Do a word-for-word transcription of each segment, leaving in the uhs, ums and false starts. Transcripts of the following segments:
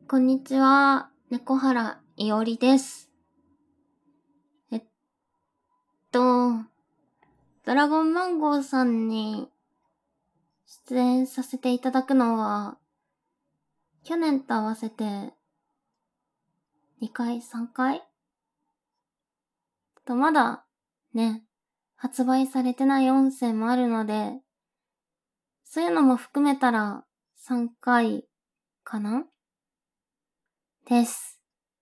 こんにちは、猫原いおりです。えっと、ドラゴンマンゴーさんに出演させていただくのは、去年と合わせてにかい、さんかいとまだね、発売されてない音声もあるので、そういうのも含めたらさんかいかなです。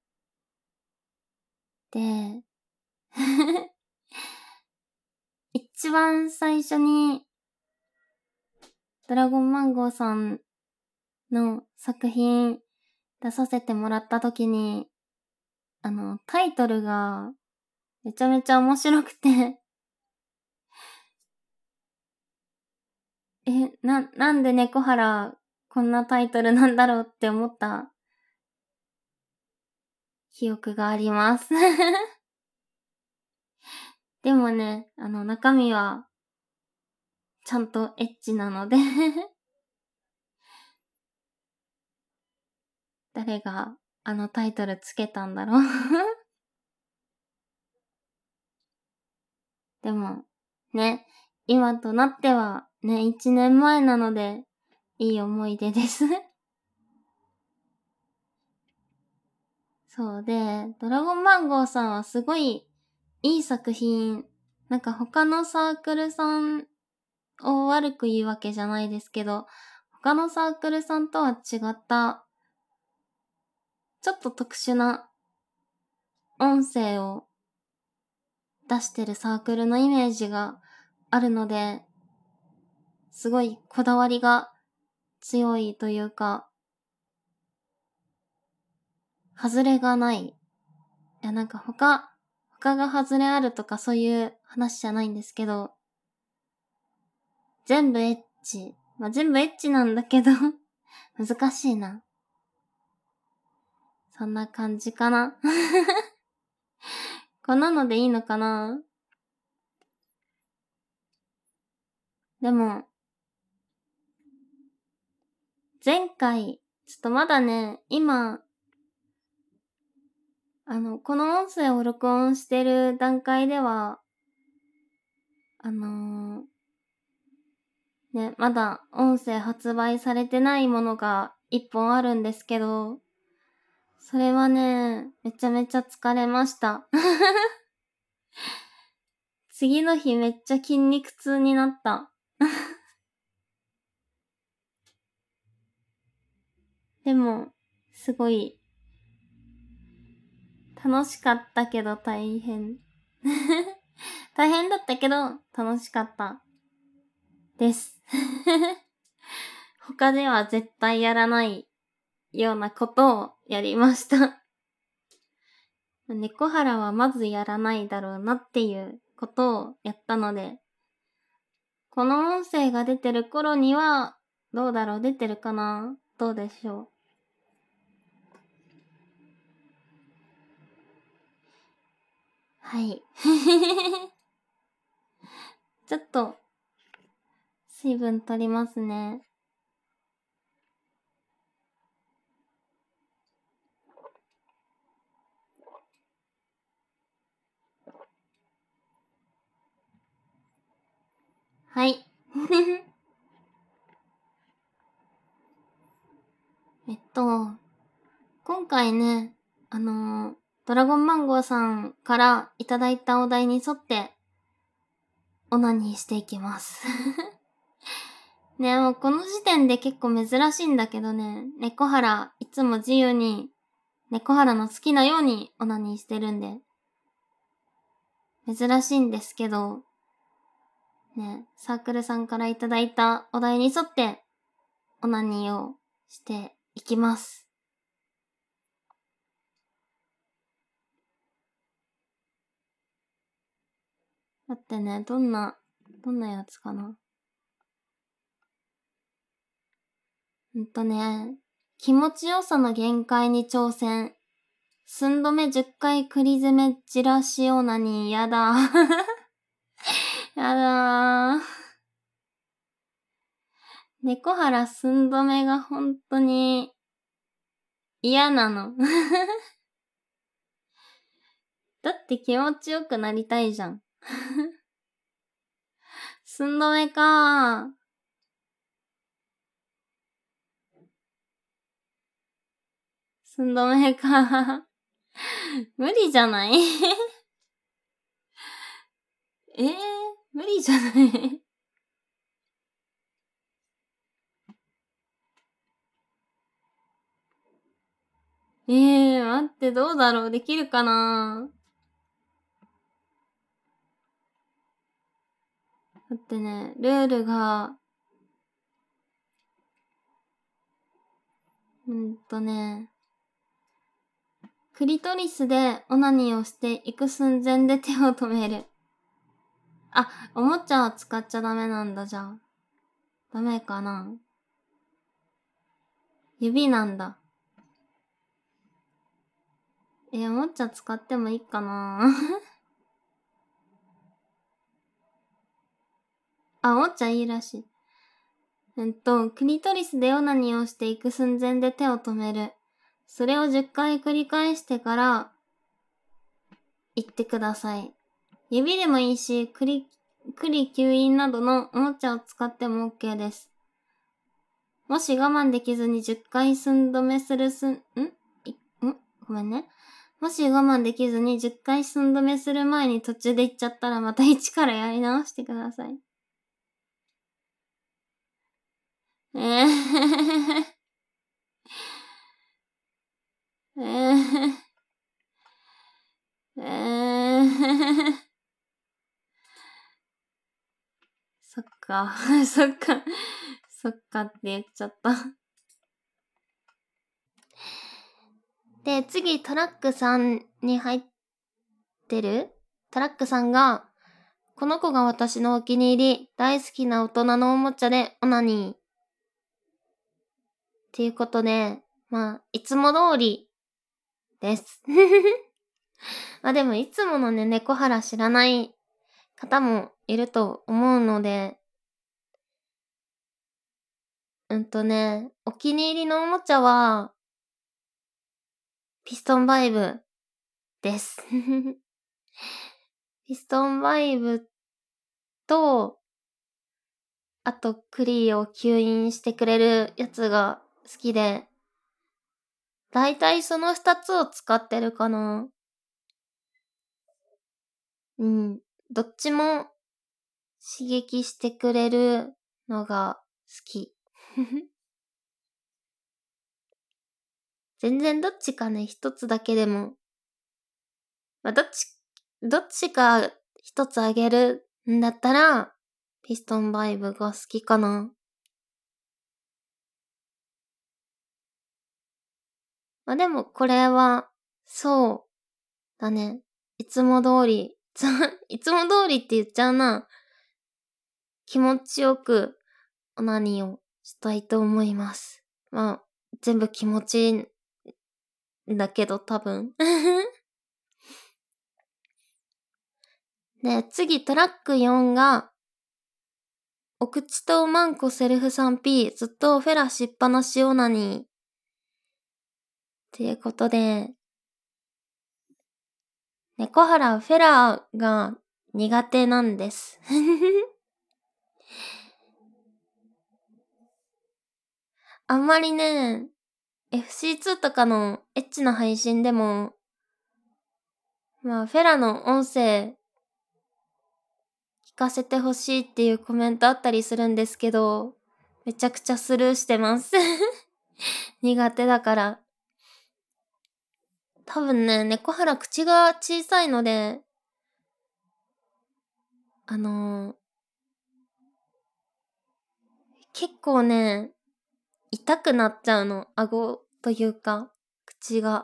で、一番最初にドラゴンマンゴーさんの作品出させてもらった時に、あの、タイトルがめちゃめちゃ面白くてえ、な、なんで猫原こんなタイトルなんだろうって思った記憶がありますでもね、あの中身はちゃんとエッチなので誰があのタイトルつけたんだろうでも、ね、今となってはね、いちねんまえなので、いい思い出ですそうで、ドラゴンマンゴーさんはすごいいい作品、なんか他のサークルさんを悪く言うわけじゃないですけど、他のサークルさんとは違った、ちょっと特殊な音声を出してるサークルのイメージがあるので、すごいこだわりが強いというか、外れがない。いやなんか他、他が外れあるとかそういう話じゃないんですけど、全部エッチ。まあ、全部エッチなんだけど難しいな。そんな感じかなこんなのでいいのかな。でも、前回、ちょっとまだね、今、あの、この音声を録音してる段階では、あのー、ね、まだ音声発売されてないものが一本あるんですけど、それはね、めちゃめちゃ疲れました次の日めっちゃ筋肉痛になったでも、すごい、楽しかったけど大変大変だったけど楽しかったです他では絶対やらないようなことをやりました猫原はまずやらないだろうなっていうことをやったので、この音声が出てる頃には、どうだろう出てるかなどうでしょうはいちょっと、水分取りますね。はいえっと、今回ね、あのー、ドラゴンマンゴーさんからいただいたお題に沿って、オナニーしていきますね、もうこの時点で結構珍しいんだけどね、猫原いつも自由に、猫原の好きなようにオナニーしてるんで、珍しいんですけど、ね、サークルさんからいただいたお題に沿って、オナニーをしていきます。だってね、どんな、どんなやつかな。うんとね、気持ちよさの限界に挑戦。寸止めじゅっかい栗詰めじらしオナニーやだ。やだー。猫原寸止めが本当に嫌なの。だって気持ちよくなりたいじゃん。寸止めかー。寸止めかー。無理じゃないえー、無理じゃないえー、待って、どうだろう、できるかな。だってね、ルールが、うんとね、クリトリスでオナニーをしていく寸前で手を止める。あ、おもちゃは使っちゃダメなんだ、じゃあ。ダメかな。指なんだ。え、おもちゃ使ってもいいかなあ、おもちゃいいらしい。えっと、クリトリスでオナニーをしていく寸前で手を止める。それをじゅっかい繰り返してから、言ってください。指でもいいし、クリ、クリ吸引などのおもちゃを使っても OK です。もし我慢できずにじゅっかい寸止めするすん、んいんごめんね。もし我慢できずにじゅっかい寸止めする前に途中で行っちゃったらまた一からやり直してください。えーえーえーそっか、そっか、そっかって言っちゃった。で、次、トラックさんに入ってるトラックさんが、この子が私のお気に入り、大好きな大人のおもちゃでオナニー。っていうことで、まあ、いつも通りです。まあでも、いつものね、猫原知らない方もいると思うので、うんとね、お気に入りのおもちゃは、ピストンバイブです。ピストンバイブと、あとクリーを吸引してくれるやつが好きで、だいたいその二つを使ってるかな。うん。どっちも刺激してくれるのが好き。全然どっちかね、一つだけでも。まあ、どっち、どっちか一つあげるんだったら、ピストンバイブが好きかな。まあでもこれは、そうだね。いつも通り、いつも通りって言っちゃうな。気持ちよくオナニーをしたいと思います。まあ、全部気持ちいいんだけど多分。で、次トラックよんが、お口とマンコセルフ スリーピー、ずっとフェラしっぱなしオナニー。っていうことで、猫原フェラーが苦手なんです。あんまりね、エフシーツー とかのエッチな配信でも、まあ、フェラの音声聞かせてほしいっていうコメントあったりするんですけど、めちゃくちゃスルーしてます。苦手だから。多分ね、猫原口が小さいので、あのー、結構ね、痛くなっちゃうの。顎というか、口が。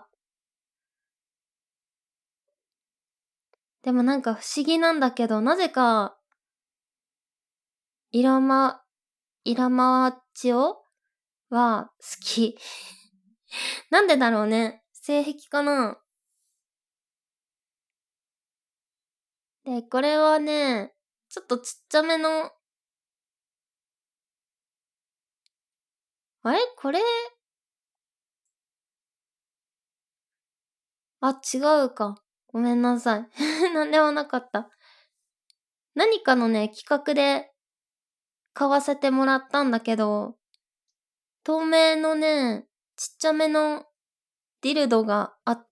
でもなんか不思議なんだけど、なぜか、イラマ、イラマチオは好き。なんでだろうね。性癖かな。で、これはね、ちょっとちっちゃめの、あれこれ、 あ、違うか。ごめんなさい。なんでもなかった。何かのね、企画で買わせてもらったんだけど、透明のね、ちっちゃめのディルドがあって、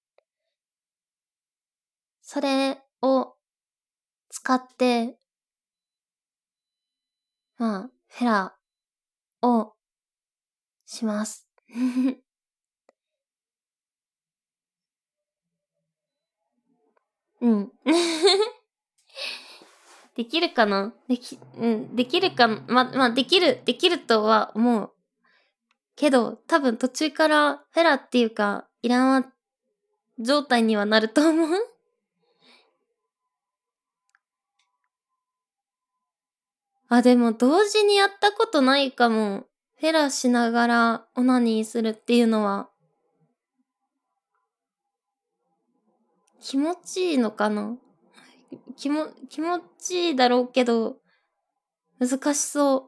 それを使って、まあ、フェラをします。うん。できるかなでき、うん、できるかなま、まあ、できる、できるとは思う。けど、多分途中からフェラっていうか、イランワ状態にはなると思う。あ、でも同時にやったことないかも。フェラしながらオナニーするっていうのは気持ちいいのかな気も、気持ちいいだろうけど、難しそう。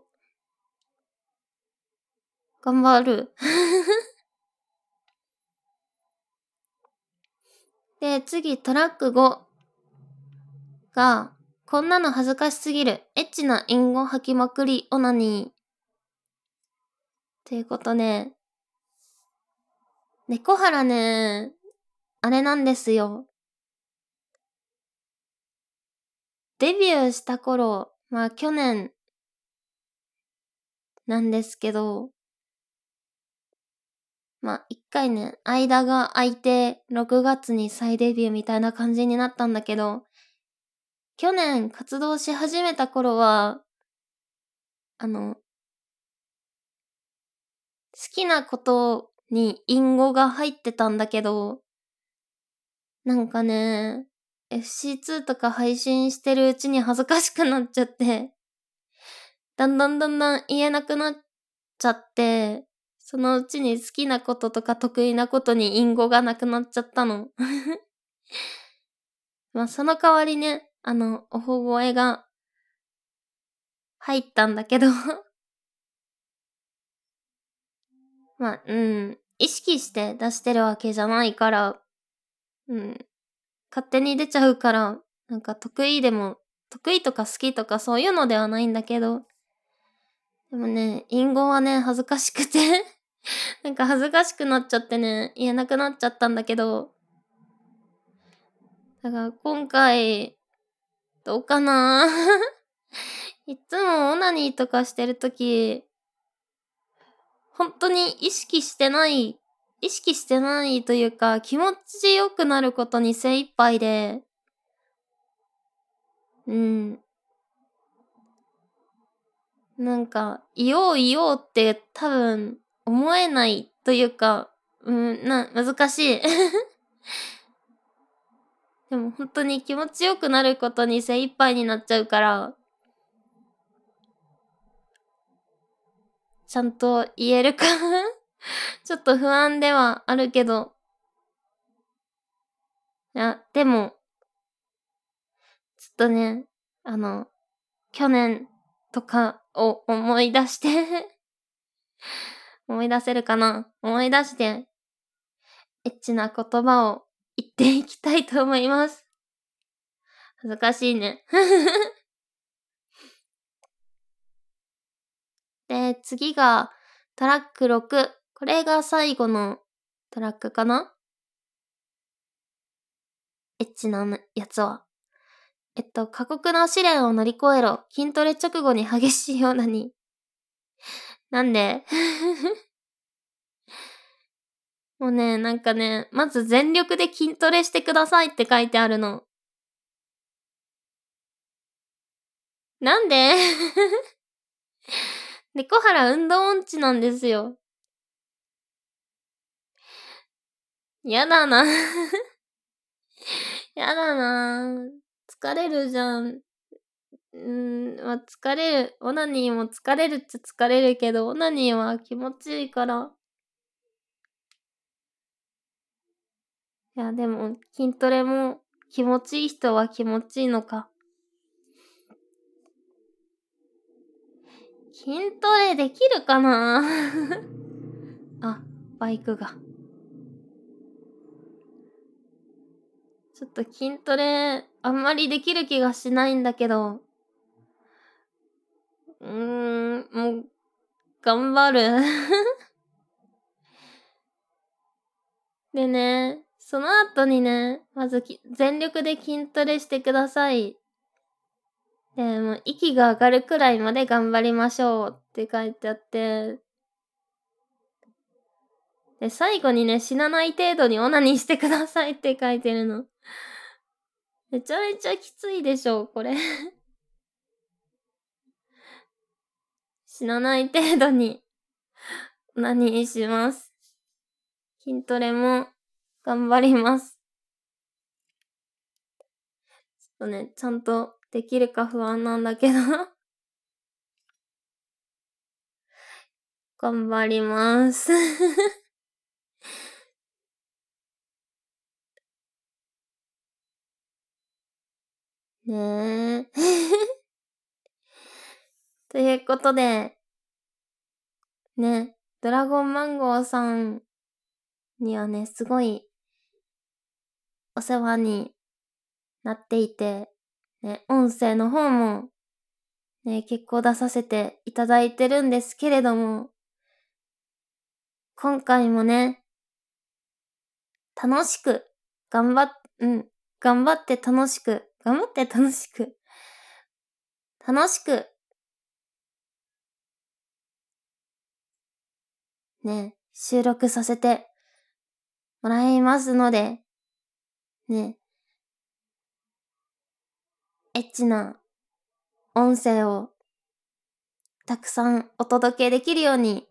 頑張る。で、次、トラックごが、こんなの恥ずかしすぎる。エッチな隠語吐きまくりオナニー。ということで、猫原ね、あれなんですよ。デビューした頃、まあ去年なんですけど、まあ一回ね、間が空いてろくがつに再デビューみたいな感じになったんだけど、去年活動し始めた頃は、あの、好きなことに隠語が入ってたんだけど、なんかね、エフシーツー とか配信してるうちに恥ずかしくなっちゃって、だんだんだんだん言えなくなっちゃって、そのうちに好きなこととか得意なことに隠語がなくなっちゃったの。まあその代わりね、あの、おほ声が入ったんだけどまあ、うん、意識して出してるわけじゃないから、うん、勝手に出ちゃうから、なんか得意でも、得意とか好きとかそういうのではないんだけど、でもね、隠語はね、恥ずかしくてなんか恥ずかしくなっちゃってね、言えなくなっちゃったんだけど、だから今回、どうかないつもオナニーとかしてるとき、本当に意識してない、意識してないというか、気持ちよくなることに精一杯で、うん。なんか、いよういようって多分思えないというか、うん、な、難しい。でも本当に気持ちよくなることに精一杯になっちゃうから、ちゃんと言えるかちょっと不安ではあるけど、いや、でも、ちょっとね、あの、去年とかを思い出して思い出せるかな思い出して、エッチな言葉を言っていきたいと思います。恥ずかしいね。で、次がトラックろく。これが最後のトラックかなエッチなやつは。えっと、過酷な試練を乗り越えろ。筋トレ直後に激しいようなに。なんでもうね、なんかね、まず全力で筋トレしてくださいって書いてあるの。なんで猫原運動音痴なんですよ。やだなやだな疲れるじゃん。うーん、まあ、疲れる。オナニーも疲れるっちゃ疲れるけど、オナニーは気持ちいいから。いや、でも、筋トレも気持ちいい人は気持ちいいのか。筋トレできるかなあ、バイクが。 ちょっと筋トレ、あんまりできる気がしないんだけど。うーん、もう、頑張る。でね、その後にね、まずき全力で筋トレしてください。で、もう息が上がるくらいまで頑張りましょうって書いてあって。で、最後にね、死なない程度にオナニーしてくださいって書いてるの。めちゃめちゃきついでしょ、これ。死なない程度に、オナニーします。筋トレも、頑張ります。ちょっとね、ちゃんとできるか不安なんだけど。頑張ります。ねえ。ということで、ね、ドラゴンマンゴーさんにはね、すごいお世話になっていて、ね、音声の方も、ね、結構出させていただいてるんですけれども、今回もね、楽しく、頑張っ、うん、頑張って楽しく、頑張って楽しく、楽しく、ね、収録させてもらいますので、ね、エッチな音声をたくさんお届けできるように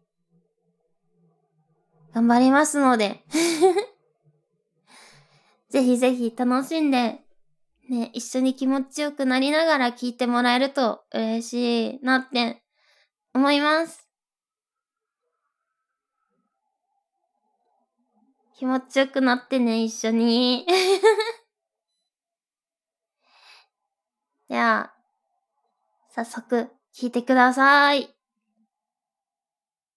頑張りますのでぜひぜひ楽しんで、ね、一緒に気持ちよくなりながら聞いてもらえると嬉しいなって思います。気持ちよくなってね、一緒に。では、早速聞いてください。